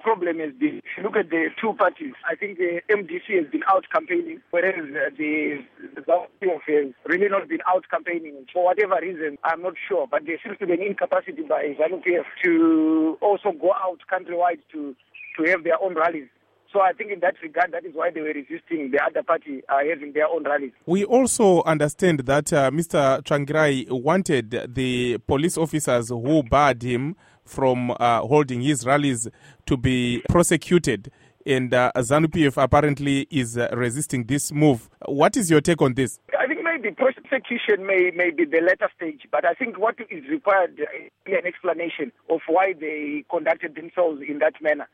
problem has been, if you look at the two parties, I think the MDC has been out campaigning, whereas the ZANU-PF has really not been out campaigning. For whatever reason, I'm not sure, but there seems to be an incapacity by ZANU-PF to also go out countrywide to have their own rallies. So I think in that regard, that is why they were resisting the other party having their own rallies. We also understand that Mr. Tsvangirai wanted the police officers who barred him from holding his rallies to be prosecuted, and ZANU-PF apparently is resisting this move. What is your take on this? I think maybe prosecution may be the later stage, but I think what is required is an explanation of why they conducted themselves in that manner.